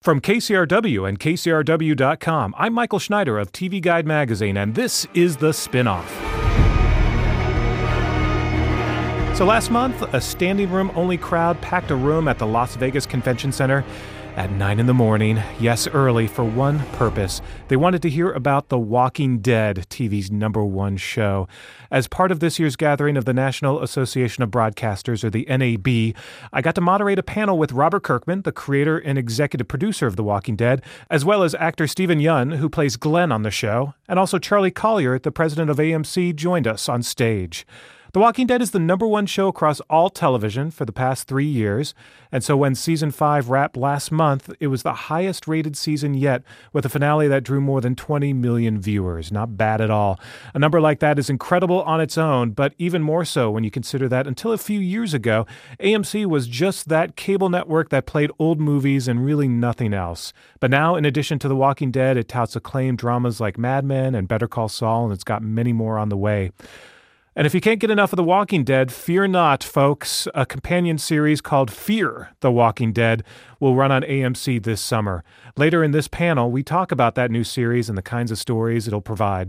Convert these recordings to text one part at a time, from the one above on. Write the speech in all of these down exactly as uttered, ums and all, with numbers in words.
From K C R W and K C R W dot com, I'm Michael Schneider of T V Guide magazine, and this is The Spinoff. So last month, a standing room only crowd packed a room at the Las Vegas Convention Center at nine in the morning, yes, early, for one purpose. They wanted to hear about The Walking Dead, T V's number one show. As part of this year's gathering of the National Association of Broadcasters, or the N A B, I got to moderate a panel with Robert Kirkman, the creator and executive producer of The Walking Dead, as well as actor Steven Yeun, who plays Glenn on the show, and also Charlie Collier, the president of A M C, joined us on stage. The Walking Dead is the number one show across all television for the past three years, and so when season five wrapped last month, it was the highest rated season yet, with a finale that drew more than twenty million viewers. Not bad at all. A number like that is incredible on its own, but even more so when you consider that until a few years ago, A M C was just that cable network that played old movies and really nothing else. But now, in addition to The Walking Dead, it touts acclaimed dramas like Mad Men and Better Call Saul, and it's got many more on the way. And if you can't get enough of The Walking Dead, fear not, folks. A companion series called Fear the Walking Dead will run on A M C this summer. Later in this panel, we talk about that new series and the kinds of stories it'll provide.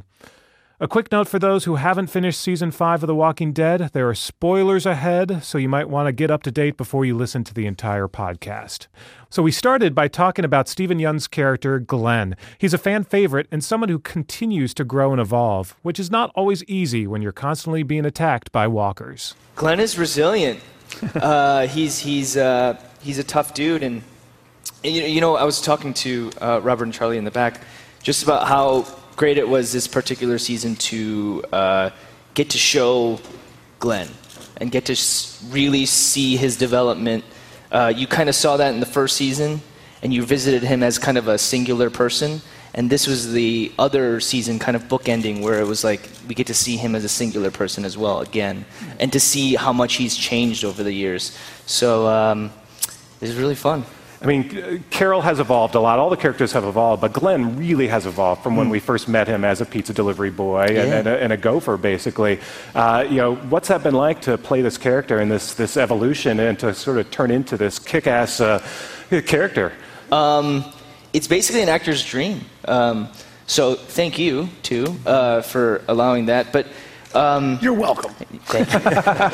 A quick note for those who haven't finished Season five of The Walking Dead, there are spoilers ahead, so you might want to get up to date before you listen to the entire podcast. So we started by talking about Steven Yeun's character, Glenn. He's a fan favorite and someone who continues to grow and evolve, which is not always easy when you're constantly being attacked by walkers. Glenn is resilient. uh, he's he's uh, he's a tough dude, and, and you, you know I was talking to uh, Robert and Charlie in the back just about how great it was this particular season to uh, get to show Glenn and get to s- really see his development. Uh, you kind of saw that in the first season, and you visited him as kind of a singular person. And this was the other season kind of bookending where it was like we get to see him as a singular person as well again, and to see how much he's changed over the years. So um, it was really fun. I mean, Carol has evolved a lot. All the characters have evolved, but Glenn really has evolved from when we first met him as a pizza delivery boy and, Yeah. and, a, and a gopher, basically. Uh, you know, what's that been like to play this character and this this evolution and to sort of turn into this kick-ass uh, character? Um, it's basically an actor's dream. Um, so thank you, too, uh, for allowing that. But um, You're welcome. Thank you.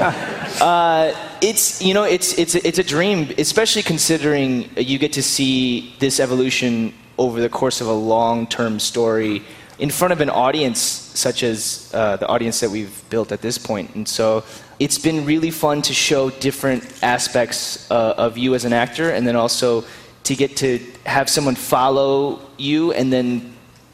uh, it's you know it's it's it's a dream, especially considering you get to see this evolution over the course of a long-term story in front of an audience such as uh, the audience that we've built at this point. And so it's been really fun to show different aspects uh, of you as an actor, and then also to get to have someone follow you and then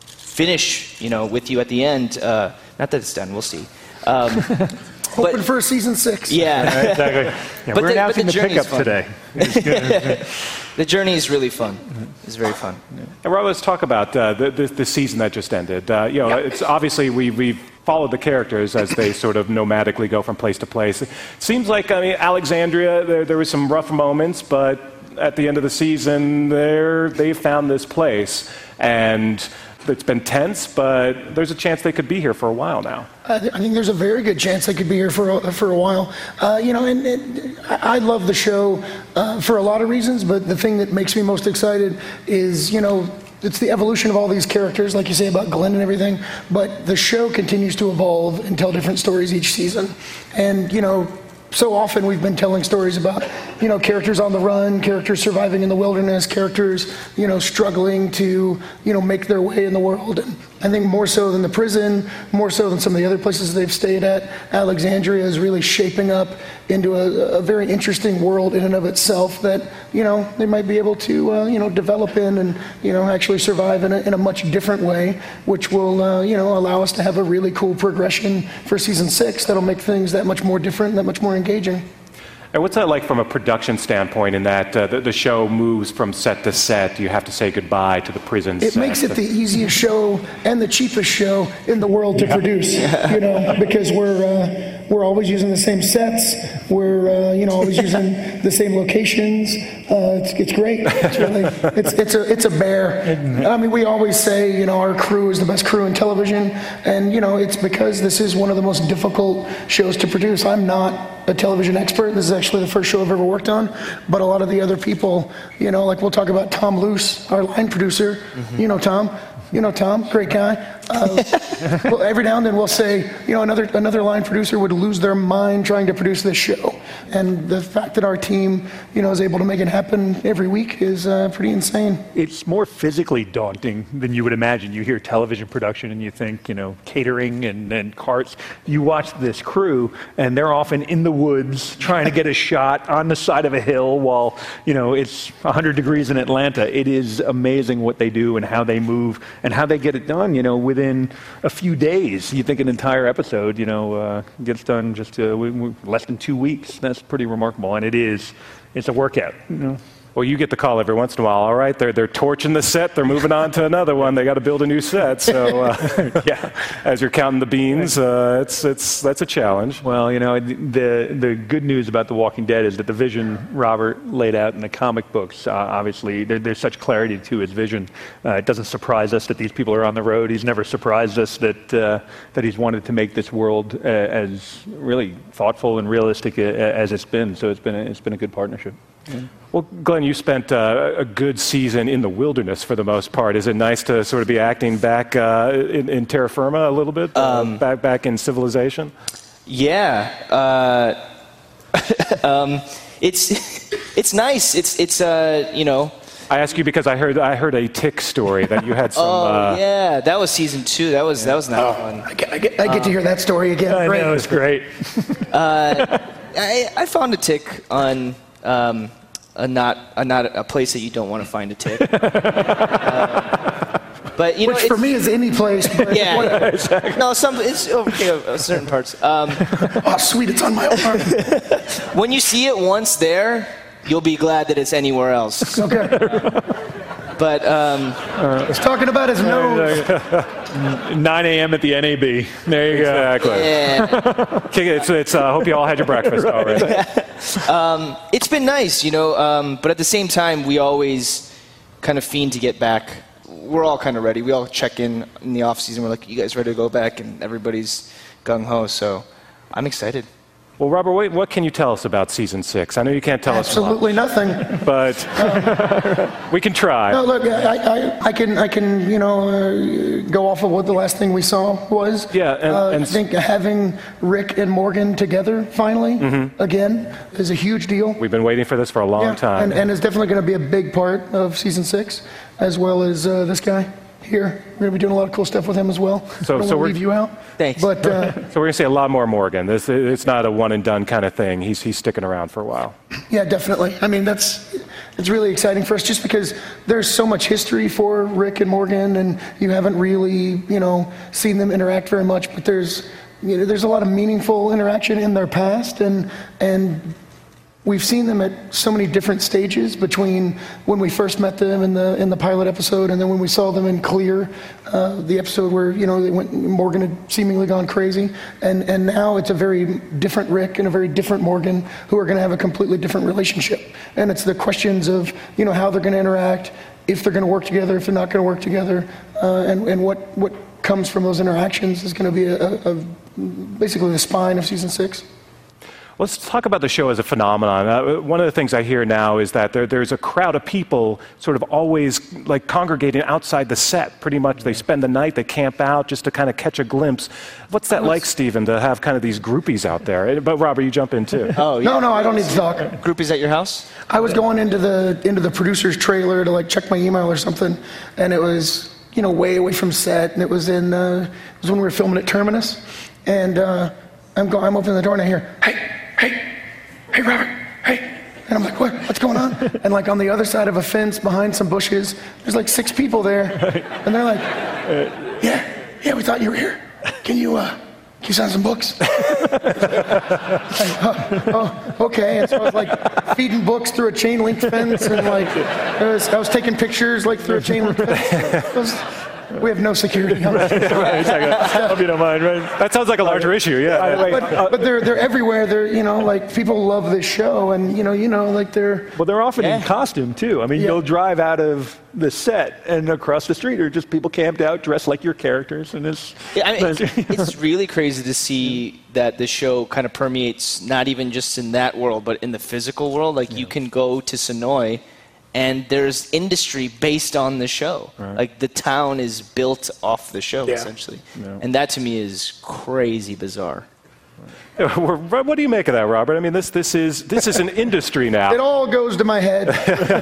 finish, you know, with you at the end. Uh, not that it's done, we'll see. Um, Hoping but, for season six. Yeah. Right, exactly. Yeah, But we're the- announcing but the, the pickup journey's today. The journey is really fun. It's very fun. And Rob, let's talk about uh, the, the the season that just ended. Uh, you know, Yeah. it's obviously we we followed the characters as they sort of nomadically go from place to place. It seems like I mean Alexandria, there there were some rough moments, but at the end of the season, there they found this place, and it's been tense, but there's a chance they could be here for a while now. I, th- I think there's a very good chance they could be here for a, for a while. Uh, you know, and, and I, I love the show uh, for a lot of reasons, but the thing that makes me most excited is, you know, it's the evolution of all these characters, like you say about Glenn and everything, but the show continues to evolve and tell different stories each season. And, you know, so often we've been telling stories about, you know, characters on the run, characters surviving in the wilderness, characters, you know, struggling to, you know, make their way in the world. And I think more so than the prison, more so than some of the other places they've stayed at, Alexandria is really shaping up into a, a very interesting world in and of itself that, you know, they might be able to, uh, you know, develop in and, you know, actually survive in a, in a much different way, which will, uh, you know, allow us to have a really cool progression for season six that'll make things that much more different, that much more engaging. And what's that like from a production standpoint in that uh, the, the show moves from set to set? You have to say goodbye to the prison It set. makes it the easiest show and the cheapest show in the world to Yeah. produce, you know, because we're uh, we're always using the same sets, we're uh, you know always using the same locations. Uh, it's, it's great. It's really, it's, it's a, it's a bear. I mean, we always say, you know, our crew is the best crew in television, and you know, it's because this is one of the most difficult shows to produce. I'm not a television expert. This is actually the first show I've ever worked on, but a lot of the other people, you know, like we'll talk about Tom Luce, our line producer. Mm-hmm. You know Tom. You know Tom, great guy. Uh, well, every now and then we'll say, you know, another another line producer would lose their mind trying to produce this show. And the fact that our team, you know, is able to make it happen every week is uh, pretty insane. It's more physically daunting than you would imagine. You hear television production and you think, you know, catering and, and carts. You watch this crew and they're often in the woods trying to get a shot on the side of a hill while, you know, it's one hundred degrees in Atlanta. It is amazing what they do and how they move and how they get it done, you know, within a few days. You think an entire episode, you know, uh, gets done just uh, w- w- less than two weeks. That's pretty remarkable, and it is. It's a workout, you know. Well, you get the call every once in a while. All right, they're they're torching the set. They're moving on to another one. They got to build a new set. So, uh, yeah, as you're counting the beans, uh, it's it's that's a challenge. Well, you know, the the good news about The Walking Dead is that the vision Robert laid out in the comic books, uh, obviously, there, there's such clarity to his vision. Uh, it doesn't surprise us that these people are on the road. He's never surprised us that uh, that he's wanted to make this world uh, as really thoughtful and realistic uh, as it's been. So it's been a, it's been a good partnership. Yeah. Well, Glenn, you spent uh, a good season in the wilderness for the most part. Is it nice to sort of be acting back uh, in, in terra firma a little bit, um, uh, back back in civilization? Yeah, uh, um, it's it's nice. It's it's uh, you know. I ask you because I heard I heard a tick story that you had some. oh uh, yeah, that was season two. That was yeah. that was not oh, fun. I get, I get, I get um, to hear that story again. I great. know, it's great. uh, I I found a tick on. Um, a not a not a place that you don't want to find a tick. uh, but you know, which for me is any place. But yeah, exactly. No, some it's okay uh, certain parts. Um, oh, sweet, it's on my arm. When you see it once there, you'll be glad that it's anywhere else. Okay. Uh, but um, uh, he's talking about his nose. nine a.m. at the N A B. There you exactly. go. Yeah. it's it's. I uh, hope you all had your breakfast right. already. um, it's been nice, you know. Um, but at the same time, we always kind of fiend to get back. We're all kind of ready. We all check in in the off season. We're like, "You guys ready to go back?" And everybody's gung ho. So I'm excited. Well, Robert, wait, what can you tell us about season six? I know you can't tell Absolutely us Absolutely nothing. But um, we can try. No, look, I, I, I can, I can, you know, uh, go off of what the last thing we saw was. Yeah, and, uh, and I think having Rick and Morgan together finally mm-hmm. again is a huge deal. We've been waiting for this for a long yeah, time, and, and it's definitely going to be a big part of season six, as well as uh, this guy here. We're going to be doing a lot of cool stuff with him as well. So, I don't so want we're to leave you out. Thanks. But uh, so we're going to see a lot more Morgan. This it's not a one and done kind of thing. He's he's sticking around for a while. Yeah, definitely. I mean, that's it's really exciting for us just because there's so much history for Rick and Morgan, and you haven't really, you know, seen them interact very much. But there's, you know, there's a lot of meaningful interaction in their past, and and. We've seen them at so many different stages between when we first met them in the in the pilot episode and then when we saw them in Clear, uh, the episode where, you know, they went, Morgan had seemingly gone crazy, and and now it's a very different Rick and a very different Morgan who are going to have a completely different relationship, and it's the questions of, you know, how they're going to interact, if they're going to work together, if they're not going to work together, uh, and and what what comes from those interactions is going to be a, a, a basically the spine of season six. Let's talk about the show as a phenomenon. Uh, one of the things I hear now is that there, there's a crowd of people sort of always like congregating outside the set. Pretty much they spend the night, they camp out just to kind of catch a glimpse. What's that like, Stephen, to have kind of these groupies out there? But Robert, you jump in too. Oh, yeah. No, no, I don't need to talk. Groupies at your house? I was going into the into the producer's trailer to like check my email or something, and it was, you know, way away from set, and it was in uh, it was when we were filming at Terminus, and uh, I'm going, I'm opening the door and I hear, hey. Hey, hey, Robert, hey. And I'm like, what? What's going on? And like on the other side of a fence behind some bushes, there's like six people there. And they're like, yeah, yeah, we thought you were here. Can you, uh, can you sign some books? Like, oh, oh, okay. And so I was like feeding books through a chain link fence and like, I was, I was taking pictures like through a chain link fence. It was, we have no security on right, right, exactly. I hope you don't mind, right? That sounds like a larger issue, yeah. But, but they're they're everywhere. They're you know like people love this show, and you know you know like they're. Well, they're often Yeah. in costume too. I mean, Yeah. you'll drive out of the set, and across the street are just people camped out, dressed like your characters, and it's. Yeah, I mean, it's, it's really crazy to see that the show kind of permeates not even just in that world, but in the physical world. Like you can go to Sonoy, and there's industry based on the show. Right. Like the town is built off the show, Yeah. essentially. Yeah. And that to me is crazy bizarre. What do you make of that, Robert? I mean, this this is this is an industry now. It all goes to my head.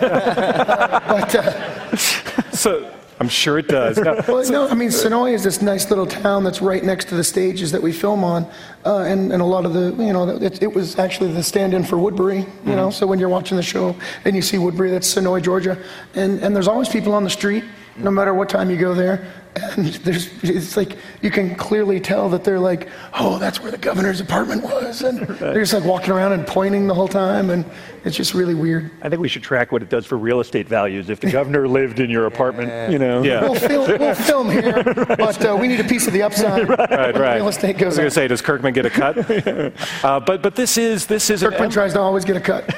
but uh, So I'm sure it does. Now, well, no, I mean Sonoy is this nice little town that's right next to the stages that we film on, uh, and and a lot of the you know it, it was actually the stand-in for Woodbury. You know, so when you're watching the show and you see Woodbury, that's Sonoy, Georgia, and and there's always people on the street, no matter what time you go there. And there's, it's like, you can clearly tell that they're like, oh, that's where the governor's apartment was. And they're just like walking around and pointing the whole time. And it's just really weird. I think we should track what it does for real estate values. If the governor lived in your apartment, you know. Yeah. We'll film, we'll film here, but uh, we need a piece of the upside. right, when right. Real estate I goes was going up. to say, does Kirkman get a cut? uh, but but this is this is an Kirkman em- tries to always get a cut.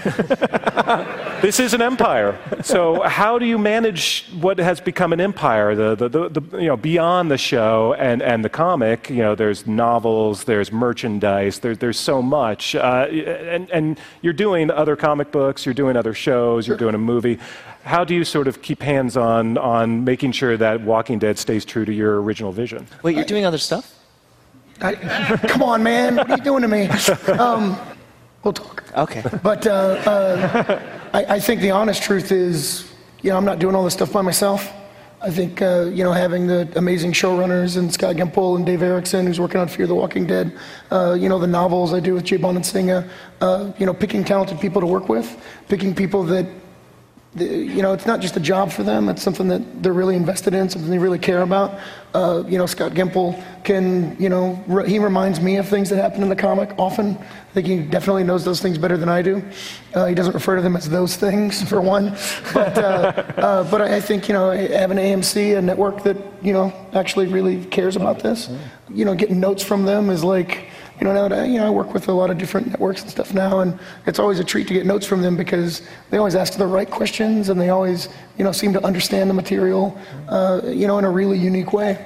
this is an empire. So how do you manage what has become an empire? The the, the, the you know beyond the show and, and the comic, you know, there's novels, there's merchandise, there, there's so much. Uh, and, and you're doing other comic books, you're doing other shows, you're doing a movie. How do you sort of keep hands on, on making sure that Walking Dead stays true to your original vision? Wait, you're doing other stuff? I, come on, man. What are you doing to me? Um, we'll talk. Okay. But uh, uh, I, I think the honest truth is, you know, I'm not doing all this stuff by myself. I think, uh, you know, having the amazing showrunners and Scott Gimple and Dave Erickson, who's working on Fear the Walking Dead, uh, you know, the novels I do with Jay Bonansinga, uh, you know, picking talented people to work with, picking people that, the, you know, it's not just a job for them, it's something that they're really invested in, something they really care about. Uh, you know, Scott Gimple can, you know, re- he reminds me of things that happen in the comic often. I think he definitely knows those things better than I do. Uh, he doesn't refer to them as those things, for one. But, uh, uh, but I I think, you know, having A M C, a network that, you know, actually really cares about this, you know, getting notes from them is like, you know, now that I, you know, I work with a lot of different networks and stuff now, and it's always a treat to get notes from them because they always ask the right questions and they always, you know, seem to understand the material, uh, you know, in a really unique way.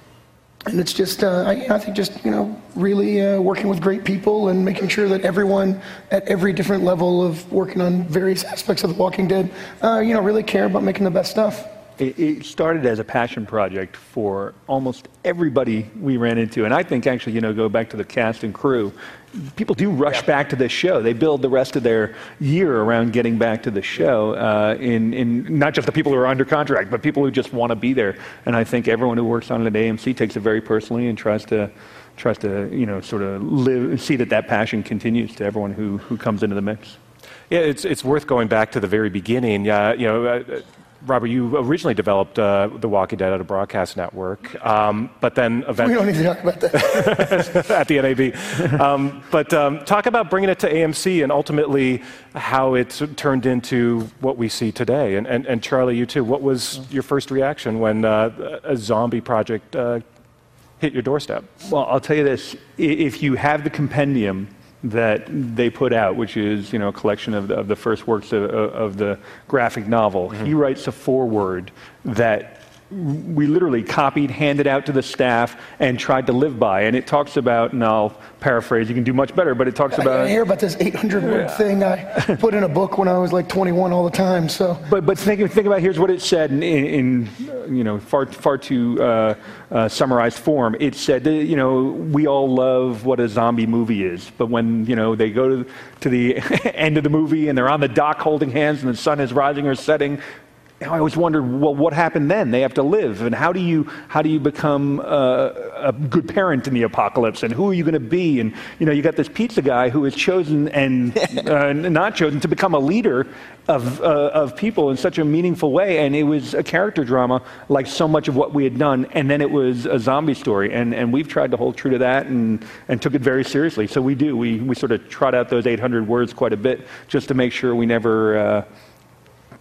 And it's just, uh, I, I think just, you know, really uh, working with great people and making sure that everyone at every different level of working on various aspects of The Walking Dead, uh, you know, really care about making the best stuff. It, it started as a passion project for almost everybody we ran into. And I think actually, you know, go back to the cast and crew, people do rush yeah. back to this show. They build the rest of their year around getting back to the show, uh, in, in not just the people who are under contract, but people who just want to be there. And I think everyone who works on it at A M C takes it very personally and tries to, tries to you know, sort of live, see that that passion continues to everyone who, who comes into the mix. Yeah, it's it's worth going back to the very beginning. Uh, you know, uh, Robert, you originally developed uh, The Walking Dead at a broadcast network, um, but then eventually... We don't need to talk about that. at the N A B. Um, but um, talk about bringing it to A M C and ultimately how it turned into what we see today. And, and, and Charlie, you too, what was your first reaction when uh, a zombie project uh, hit your doorstep? Well, I'll tell you this. If you have the compendium that they put out, which is, you know, a collection of the, of the first works of, of the graphic novel. Mm-hmm. He writes a foreword that we literally copied, handed out to the staff, and tried to live by. And it talks about, and I'll paraphrase, you can do much better, but it talks about... I hear about this eight hundred word yeah. thing I put in a book when I was like twenty-one all the time, so... But but think, think about, here's what it said in, in you know, far, far too uh, uh, summarized form. It said, that, you know, we all love what a zombie movie is, but when, you know, they go to, to the end of the movie and they're on the dock holding hands and the sun is rising or setting, I always wondered, well, what happened then? They have to live, and how do you how do you become uh, a good parent in the apocalypse? And who are you going to be? And you know, you got this pizza guy who is chosen and uh, not chosen to become a leader of uh, of people in such a meaningful way. And it was a character drama, like so much of what we had done. And then it was a zombie story, and and we've tried to hold true to that, and and took it very seriously. So we do. We we sort of trot out those eight hundred words quite a bit, just to make sure we never. Uh,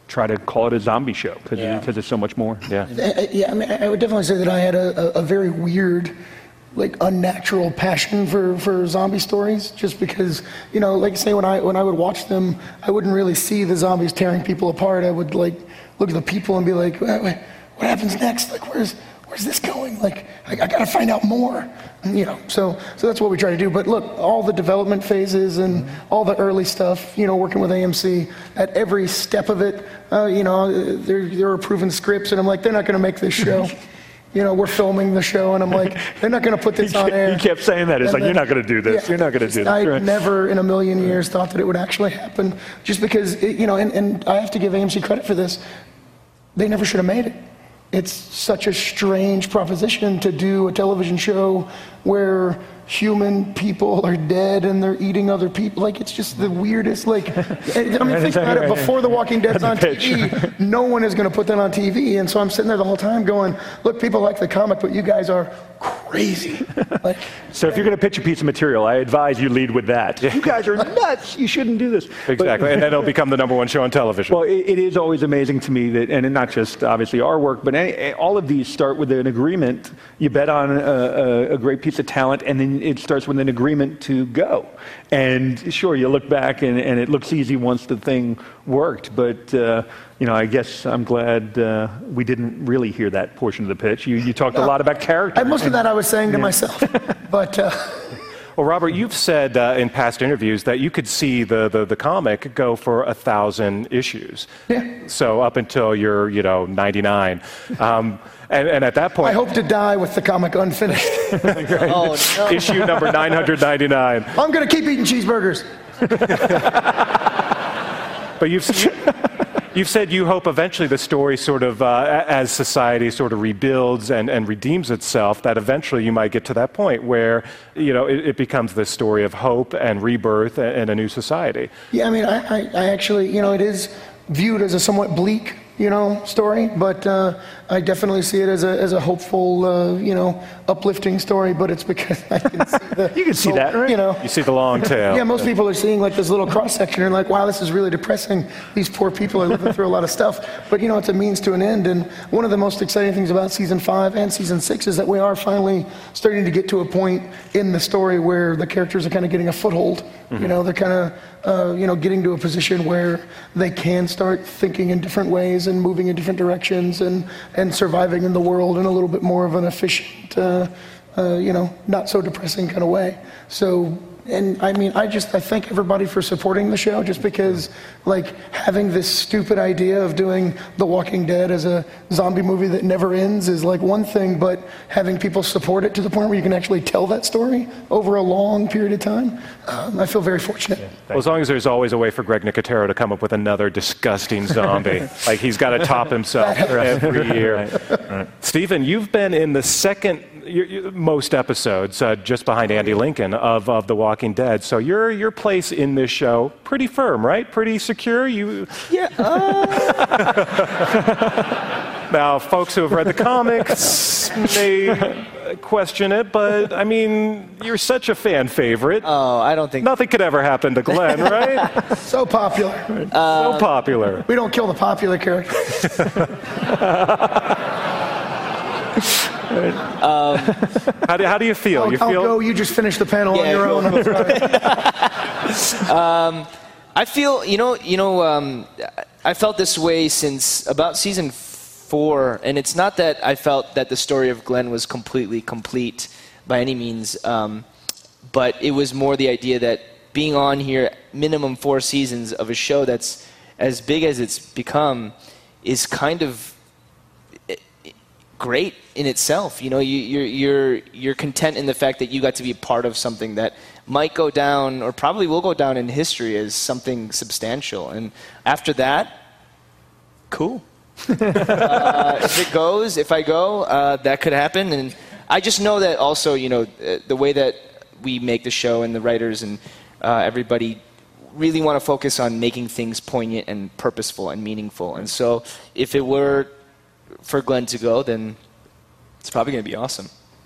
try to call it a zombie show because Yeah. it, it's so much more. Yeah. Uh, Yeah, I mean, I would definitely say that I had a, a, a very weird, like unnatural passion for, for zombie stories, just because, you know, like I say, when I when I would watch them, I wouldn't really see the zombies tearing people apart. I would like look at the people and be like, what, what what happens next? Like, where's where's this going? Like, I, I got to find out more. And, you know, so so that's what we try to do. But look, all the development phases and all the early stuff, you know, working with A M C, at every step of it, uh, you know, they're they're approving scripts, and I'm like, they're not going to make this show. You know, we're filming the show, and I'm like, they're not going to put this on air. He kept saying that. It's And like, then- you're not going to do this. Yeah. You're not going to do this. I Right. never in a million years thought that it would actually happen, just because, it, you know, and, and I have to give A M C credit for this. They never should have made it. It's such a strange proposition to do a television show where human people are dead and they're eating other people. Like, it's just the weirdest, like, I mean, think about it, before The Walking Dead's on T V, no one is going to put that on T V, and so I'm sitting there the whole time going, look, people like the comic, but you guys are crazy. Like, So if you're going to pitch a piece of material, I advise you lead with that. You guys are nuts. You shouldn't do this. But- Exactly. And then it'll become the number one show on television. Well, it, it is always amazing to me that, and not just obviously our work, but any, all of these start with an agreement. You bet on a, a, a great piece of talent, and then it starts with an agreement to go. And sure, you look back, and, and it looks easy once the thing worked. But uh, you know, I guess I'm glad uh, we didn't really hear that portion of the pitch. You, you talked a lot about character. I, most of that I was saying to myself, but. Uh, Well, Robert, you've said uh, in past interviews that you could see the, the, the comic go for a thousand issues. Yeah. So up until you're, you know, ninety-nine. Um, and, and at that point... I hope to die with the comic unfinished. Oh, no. Issue number nine hundred ninety-nine. I'm going to keep eating cheeseburgers. But you've, you've said you hope eventually the story sort of, uh, as society sort of rebuilds and, and redeems itself, that eventually you might get to that point where, you know, it, it becomes this story of hope and rebirth and, and a new society. Yeah, I mean, I, I, I actually, you know, it is viewed as a somewhat bleak, you know, story, but uh, I definitely see it as a as a hopeful, uh, you know, uplifting story. But it's because I can see the You can see that, right? You know, You see the long tail. yeah, most people are seeing like this little cross section and like, wow, this is really depressing. These poor people are living through a lot of stuff. But you know, it's a means to an end. And one of the most exciting things about season five and season six is that we are finally starting to get to a point in the story where the characters are kind of getting a foothold. Mm-hmm. You know, they're kind of, uh, you know, getting to a position where they can start thinking in different ways and moving in different directions and, and surviving in the world in a little bit more of an efficient, uh, uh, you know, not so depressing kind of way. So, and I mean, I just, I thank everybody for supporting the show, just because, like, having this stupid idea of doing The Walking Dead as a zombie movie that never ends is like one thing, but having people support it to the point where you can actually tell that story over a long period of time, um, I feel very fortunate. Well, as long as there's always a way for Greg Nicotero to come up with another disgusting zombie. Like, he's got to top himself every year. Right. Right. Stephen, you've been in the second you, you, most episodes, uh, just behind Andy Lincoln, of, of The Walking Dead. So your your place in this show, pretty firm, right? Pretty secure? You... Yeah. Uh, Now, folks who have read the comics may question it, but, I mean, you're such a fan favorite. oh, I don't think. Nothing could ever happen to Glenn, right? So popular. So popular. We don't kill the popular characters. Um, How do, how do you feel? I'll, you I'll feel go, you just finished the panel on Yeah, your go own. I'm sorry. um, I feel, you know, you know, um, I felt this way since about season four, and it's not that I felt that the story of Glenn was completely complete by any means, um, but it was more the idea that being on here, minimum four seasons of a show that's as big as it's become, is kind of great in itself. You know, you, you're you're you're content in the fact that you got to be part of something that might go down, or probably will go down in history as something substantial. And after that, cool. uh, if it goes, if I go, uh, that could happen. And I just know that also, you know, the way that we make the show and the writers and uh, everybody really want to focus on making things poignant and purposeful and meaningful. And so if it were for Glenn to go, then it's probably going to be awesome.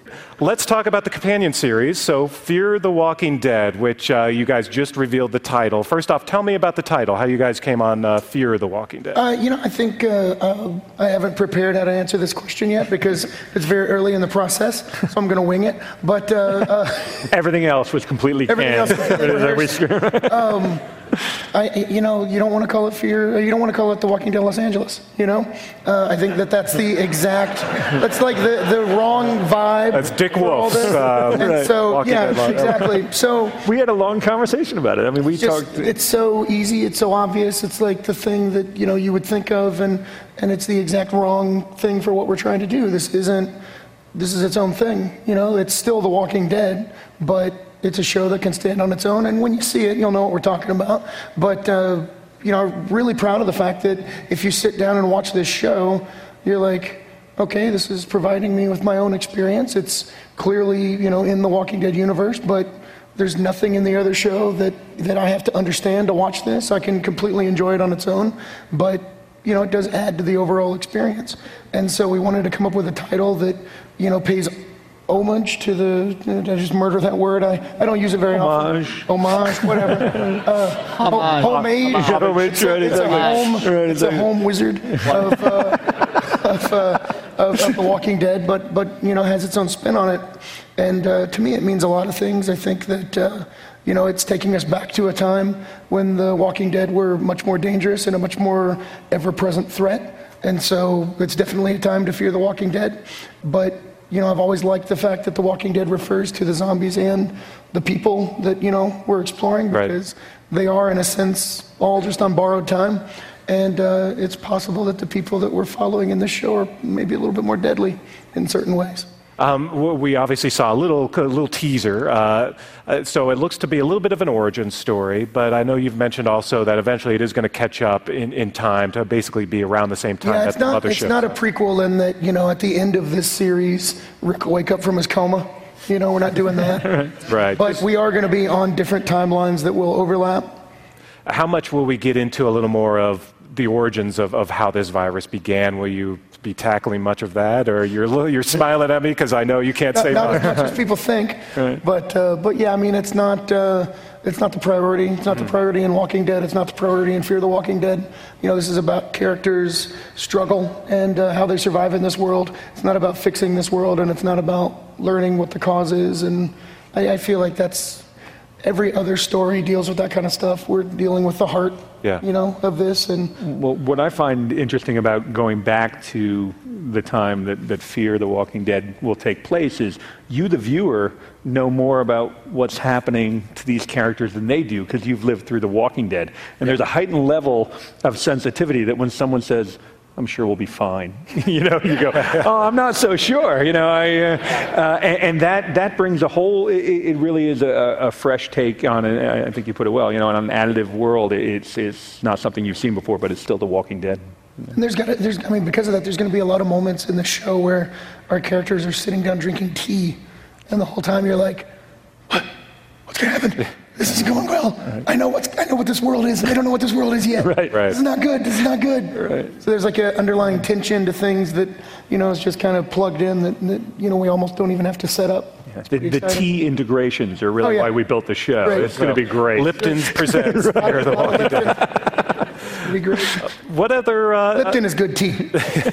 Let's talk about the companion series. So, Fear the Walking Dead, which uh, you guys just revealed the title. First off, tell me about the title, how you guys came on uh, Fear the Walking Dead. Uh, you know, I think uh, uh, I haven't prepared how to answer this question yet because it's very early in the process, so I'm going to wing it. But uh, uh, Everything else was completely everything canned. else was um, I, you know, you don't want to call it Fear. You don't want to call it The Walking Dead Los Angeles. You know, uh, I think that that's the exact. That's like the, the wrong vibe. That's Dick for all Wolf's. this. Uh, And right. so Walking yeah, Dead Lo- exactly. So We had a long conversation about it. I mean, we it's just, talked. it's so easy. It's so obvious. It's like the thing that you know you would think of, and and it's the exact wrong thing for what we're trying to do. This isn't. This is its own thing. You know, it's still The Walking Dead, but it's a show that can stand on its own, and when you see it, you'll know what we're talking about. But, uh, you know, I'm really proud of the fact that if you sit down and watch this show, you're like, okay, this is providing me with my own experience. It's clearly, you know, in the Walking Dead universe, but there's nothing in the other show that, that I have to understand to watch this. I can completely enjoy it on its own, but, you know, it does add to the overall experience. And so we wanted to come up with a title that, you know, pays homage to the, did I just murder that word? I, I don't use it very Homage. often. Homage. Whatever. Uh, Homage. Homage. Homage, It's a, right, it's a exactly. home, Right, it's a exactly. home wizard of, uh, of, uh, of, of The Walking Dead, but, but, you know, has its own spin on it. And uh, to me, it means a lot of things. I think that, uh, you know, it's taking us back to a time when The Walking Dead were much more dangerous and a much more ever-present threat. And so it's definitely a time to fear The Walking Dead. But, you know, I've always liked the fact that The Walking Dead refers to the zombies and the people that, you know, we're exploring Right. because they are, in a sense, all just on borrowed time. And uh, it's possible that the people that we're following in this show are maybe a little bit more deadly in certain ways. Um, w- we obviously saw a little, a little teaser, uh, uh, so it looks to be a little bit of an origin story, but I know you've mentioned also that eventually it is going to catch up in, in time to basically be around the same time Yeah, that it's the not, other it's shows. not a prequel in that, you know, at the end of this series, Rick will wake up from his coma. You know, we're not doing that. Right. But we are going to be on different timelines that will overlap. How much will we get into a little more of the origins of, of how this virus began? Will you be tackling much of that, or you're li- you're smiling at me because I know you can't Not, say not much. as much as people think, Right. but uh, but yeah, I mean, it's not uh, it's not the priority. It's not the priority in Walking Dead. It's not the priority in Fear the Walking Dead. You know, this is about characters' struggle and uh, how they survive in this world. It's not about fixing this world, and it's not about learning what the cause is. And I, I feel like that's every other story deals with that kind of stuff. We're dealing with the heart, Yeah. you know, of this. And Well, what I find interesting about going back to the time that, that Fear the Walking Dead will take place is you, the viewer, know more about what's happening to these characters than they do because you've lived through The Walking Dead. And there's a heightened level of sensitivity that when someone says, I'm sure we'll be fine. you know, you go, oh, I'm not so sure. You know, I, uh, uh, and, and that that brings a whole. It, it really is a, a fresh take on it. I think you put it well. You know, on an additive world, it's it's not something you've seen before, but it's still The Walking Dead. And there's got there's I mean because of that there's going to be a lot of moments in the show where our characters are sitting down drinking tea, and the whole time you're like, what? What's going to happen? This isn't going well. Right. I know what's I know what this world is. And I don't know what this world is yet. Right, right. This is not good. This is not good. Right. So there's like an underlying tension to things that you know is just kind of plugged in that, that you know we almost don't even have to set up. It's The, pretty the exciting. tea integrations are really Oh, yeah. why we built the show. Right. It's going to be great. Lipton's presents Fear the Walking Dead. It'd be great. What other uh, Lipton is good tea.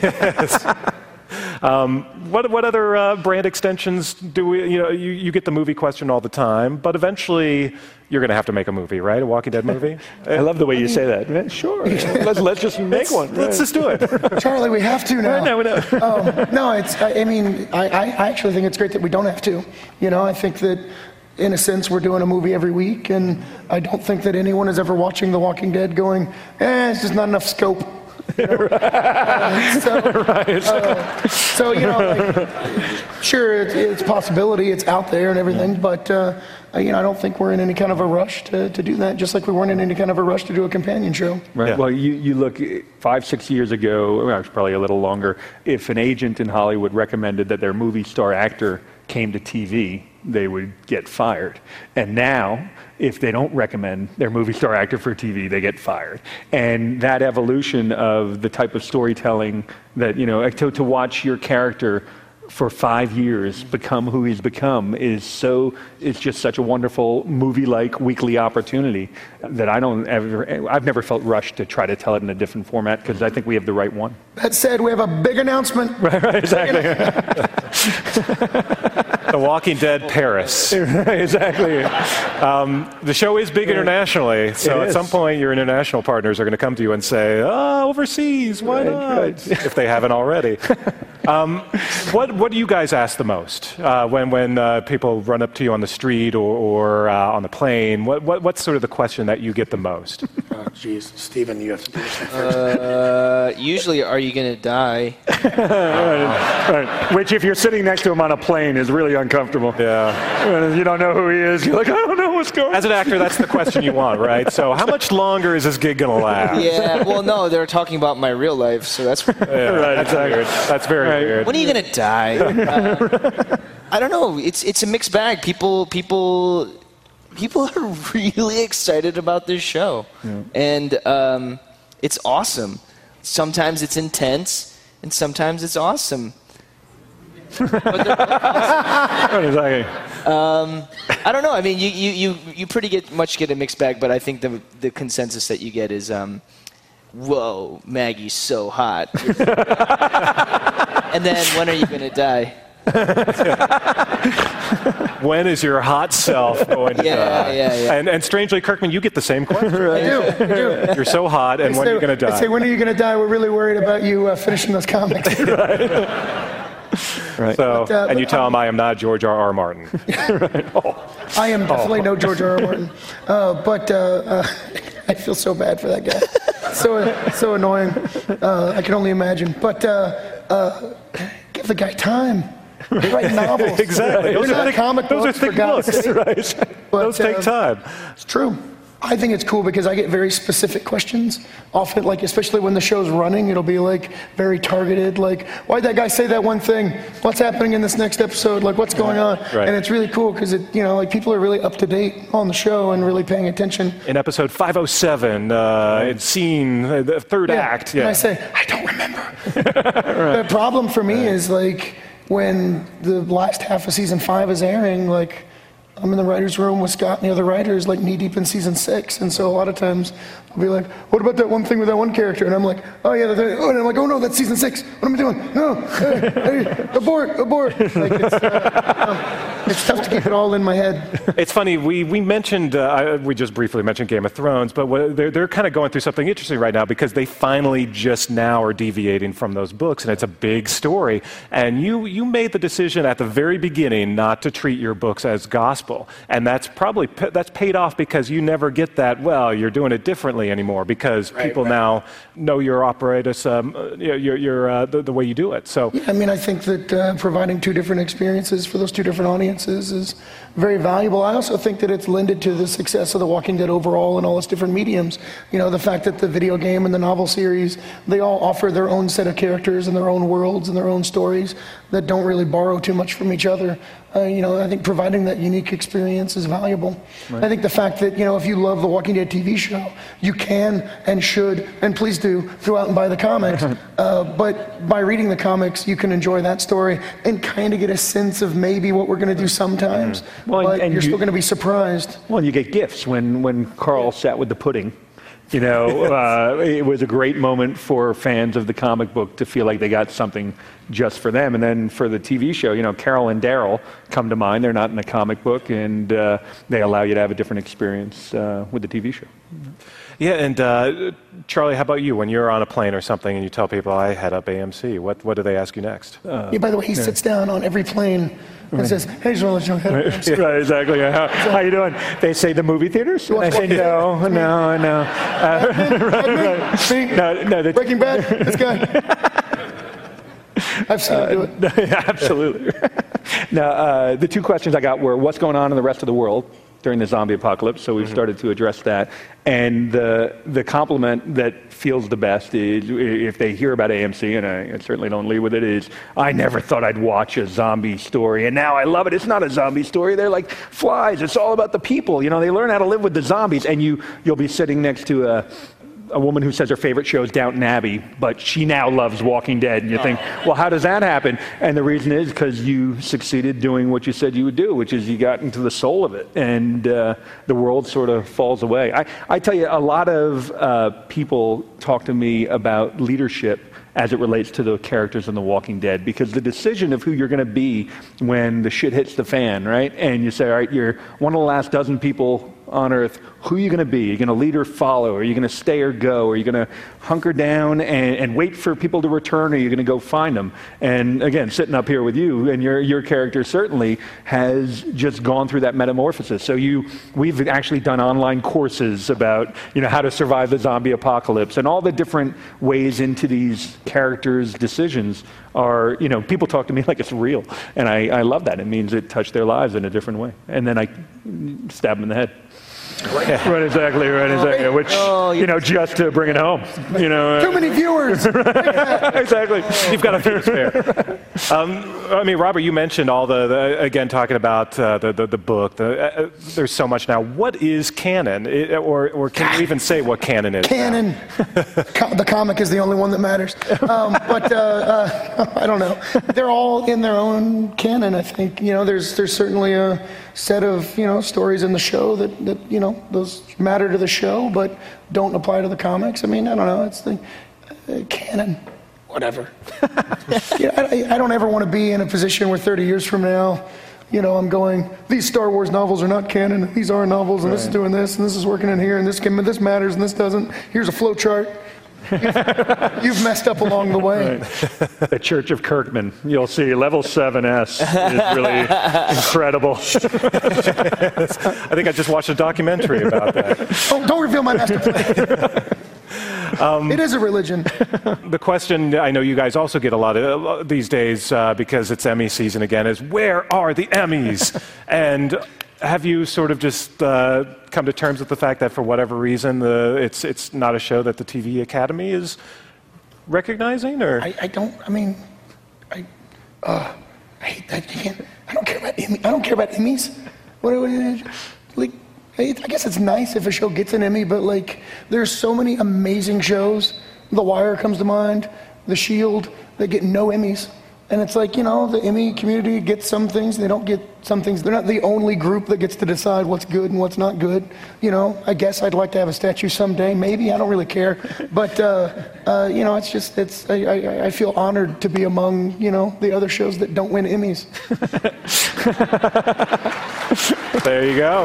Um, what what other uh, brand extensions do we? You know, you, you get the movie question all the time, but eventually you're going to have to make a movie, right? A Walking Dead movie. I love the way you say that. Yeah, sure. let's let's just make one. Let's just do it. Charlie, we have to now. No, no. um, no, it's. I, I mean, I, I I actually think it's great that we don't have to. You know, I think that, in a sense, we're doing a movie every week, and I don't think that anyone is ever watching The Walking Dead going, eh, it's just not enough scope. You know? uh, so, uh, so, you know, like, sure, it's, it's a possibility, it's out there and everything, but, uh, you know, I don't think we're in any kind of a rush to, to do that, just like we weren't in any kind of a rush to do a companion show. Right. Yeah. Well, you, you look five, six years ago, well, probably a little longer, if an agent in Hollywood recommended that their movie star actor came to T V, they would get fired. And now, if they don't recommend their movie star actor for T V, they get fired. And that evolution of the type of storytelling that, you know, to, to watch your character for five years become who he's become is so, it's just such a wonderful movie-like weekly opportunity that I don't ever, I've never felt rushed to try to tell it in a different format because I think we have the right one. That said, we have a big announcement. Right, right, exactly. The Walking Dead Paris. Exactly. Um, the show is big internationally, so It at is. some point your international partners are going to come to you and say, "Oh, overseas, why Right, not?" right. If they haven't already. Um, what what do you guys ask the most uh, when when uh, people run up to you on the street or, or uh, on the plane? What, what what's sort of the question that you get the most? Oh, jeez, Stephen, you have to do this first. Uh, usually, are you gonna die? Right. Which, if you're sitting next to him on a plane, is really uncomfortable. Yeah. You don't know who he is. You're like, I don't know what's going on. As an actor, that's the question you want, right? So, how much longer is this gig going to last? Yeah. Well, no, they're talking about my real life, so that's. Yeah, Right, that's exactly. weird. That's very Right. weird. When are you gonna die? Uh, I don't know. It's it's a mixed bag. People people people are really excited about this show, and um, it's awesome. Sometimes it's intense, and sometimes it's awesome. But they're both awesome. Right, exactly. I don't know. I mean, you, you, you, you pretty get, much get a mixed bag, but I think the the consensus that you get is, um, whoa, Maggie's so hot. And then, when are you going to die? When is your hot self going to Yeah, die? yeah, yeah. And, and strangely, Kirkman, you get the same question. I do, I do. You're so hot, and They when say- are you going to they die? say, when are you going to die? We're really worried about you uh, finishing those comics. Right. So, But, uh, and you but, tell um, him I am not George R. R. Martin. I am definitely no George R. R. Martin. Uh, but uh, uh, I feel so bad for that guy. So so annoying. Uh, I can only imagine. But uh, uh, give the guy time. They write novels. Exactly. They're Those are not thick- comic those are books, for thick God's books, sake. right? But, Those take uh, time. It's true. I think it's cool because I get very specific questions. Often, like, especially when the show's running, it'll be like very targeted. Like, why'd that guy say that one thing? What's happening in this next episode? Like, what's going on? Right. And it's really cool because it, you know, like people are really up to date on the show and really paying attention. In episode five oh seven, uh, it's scene, uh, the third act. And Yeah. I say, I don't remember. The problem for me is like when the last half of season five is airing, like I'm in the writer's room with Scott and the other writers, like knee deep in season six. And so a lot of times I'll be like, what about that one thing with that one character? And I'm like, oh yeah, that's, oh, and I'm like, oh no, that's season six. What am I doing? No, hey, hey, abort, abort. Like it's, uh, um, it's tough to keep it all in my head. It's funny, we, we mentioned, uh, I- we just briefly mentioned Game of Thrones, but what, they're, they're kind of going through something interesting right now because they finally just now are deviating from those books, and it's a big story. And you, you made the decision at the very beginning not to treat your books as gospel. And that's probably, pa- that's paid off because you never get that, well, you're doing it differently anymore because Right, people right. now know your operatus, um, uh, your, your, your, uh, the, the way you do it. So I mean, I think that uh, providing two different experiences for those two different audiences is very valuable. I also think that it's lended to the success of The Walking Dead overall in all its different mediums. You know, the fact that the video game and the novel series, they all offer their own set of characters and their own worlds and their own stories that don't really borrow too much from each other. Uh, you know, I think providing that unique experience is valuable. I think the fact that, you know, if you love the Walking Dead T V show, you can and should, and please do, go out and buy the comics. Uh, but by reading the comics, you can enjoy that story and kind of get a sense of maybe what we're going to do sometimes. Well, but and you're you- still going to be surprised. Well, you get gifts when, when Carl sat with the pudding. You know, uh, it was a great moment for fans of the comic book to feel like they got something just for them. And then for the T V show, you know, Carol and Daryl come to mind. They're not in the comic book, and uh, they allow you to have a different experience uh, with the T V show. yeah, and uh, Charlie, how about you? When you're on a plane or something and you tell people I head up A M C, what, what do they ask you next? Yeah, by the way, he sits down on every plane and says, hey, just want to let you know. Right, right, exactly. How, how you doing? They say the movie theaters. And I say no, no, no. Uh, right, right. See? No, no. The, Breaking Bad, this guy. I've seen him do it. Absolutely. Now, uh, the two questions I got were, what's going on in the rest of the world during the zombie apocalypse? So we've started to address that. And the the compliment that feels the best is, if they hear about A M C, and I, I certainly don't lead with it, is, I never thought I'd watch a zombie story, and now I love it. It's not a zombie story. They're like flies. It's all about the people. You know, they learn how to live with the zombies, and you, you'll be sitting next to a a woman who says her favorite show is Downton Abbey, but she now loves Walking Dead. And you think, well, how does that happen? And the reason is because you succeeded doing what you said you would do, which is you got into the soul of it, and uh, the world sort of falls away. I, I tell you, a lot of uh, people talk to me about leadership as it relates to the characters in The Walking Dead, because the decision of who you're going to be when the shit hits the fan, right? And you say, all right, you're one of the last dozen people on Earth. Who are you going to be? Are you going to lead or follow? Are you going to stay or go? Are you going to hunker down and, and wait for people to return, or are you going to go find them? And again, sitting up here with you, and your your character certainly has just gone through that metamorphosis. So you, we've actually done online courses about, you know, how to survive the zombie apocalypse, and all the different ways into these characters' decisions are, you know, people talk to me like it's real, and I, I love that. It means it touched their lives in a different way. And then I stab them in the head. Right, right, exactly, right, exactly. Which, oh, you know, just to bring it home, you know. Too many viewers. Exactly. You've got a few spare. Um, I mean, Robert, you mentioned all the, the again, talking about uh, the, the the book. The, uh, there's so much now. What is canon, it, or or can you even say what canon is? Canon. Co- the comic is the only one that matters. Um, but uh, uh, I don't know. They're all in their own canon. I think, you know, there's there's certainly a set of, you know, stories in the show that, that you know, those matter to the show but don't apply to the comics. I mean, I don't know, it's the uh, canon, whatever. you know, I, I don't ever want to be in a position where thirty years from now, you know, I'm going, these Star Wars novels are not canon, these are novels, and right. This is doing this, and this is working in here, and this can, this matters, and this doesn't. Here's a flow chart. You've, you've messed up along the way. Right. The Church of Kirkman. You'll see level seven S is really incredible. I think I just watched a documentary about that. Oh, don't reveal my master plan. Um, it is a religion. The question I know you guys also get a lot of uh, these days, uh, because it's Emmy season again, is where are the Emmys? And have you sort of just uh, come to terms with the fact that for whatever reason, the, it's it's not a show that the T V Academy is recognizing? Or I, I don't. I mean, I uh, I hate that. I can't. I don't care about Emmy. I don't care about Emmys. What, what like? I guess it's nice if a show gets an Emmy, but like, there's so many amazing shows. The Wire comes to mind. The Shield. That get no Emmys. And it's like, you know, the Emmy community gets some things, they don't get some things. They're not the only group that gets to decide what's good and what's not good. You know, I guess I'd like to have a statue someday, maybe, I don't really care. But, uh, uh, you know, it's just, it's. I, I, I feel honored to be among, you know, the other shows that don't win Emmys. There you go.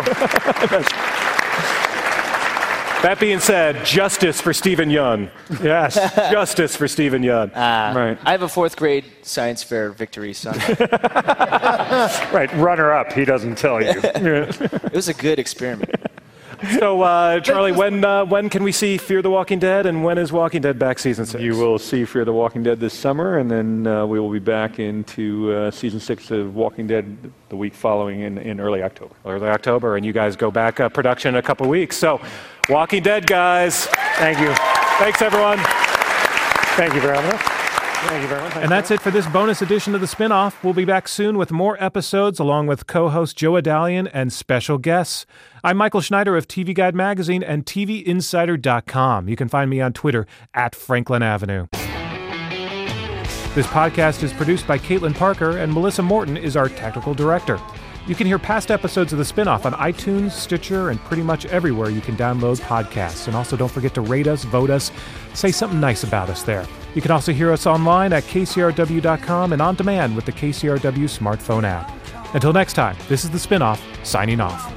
That being said, justice for Stephen Yeun. Yes, justice for Stephen Yeun. Uh, right. I have a fourth grade science fair victory son. Right, runner up, he doesn't tell you. It was a good experiment. So, uh, Charlie, when uh, when can we see Fear the Walking Dead, and when is Walking Dead back season six? You will see Fear the Walking Dead this summer, and then uh, we will be back into uh, season six of Walking Dead the week following in, in early October. Early October, and you guys go back uh, production in a couple weeks. So, Walking Dead, guys. Thank you. Thanks, everyone. Thank you very much. Thank you very much. And that's it for this bonus edition of The Spinoff. We'll be back soon with more episodes, along with co-host Joe Adalian and special guests. I'm Michael Schneider of T V Guide Magazine and T V Insider dot com. You can find me on Twitter at Franklin Avenue. This podcast is produced by Caitlin Parker, and Melissa Morton is our technical director. You can hear past episodes of The Spinoff on iTunes, Stitcher, and pretty much everywhere you can download podcasts. And also don't forget to rate us, vote us, say something nice about us there. You can also hear us online at K C R W dot com and on demand with the K C R W smartphone app. Until next time, this is The Spinoff, signing off.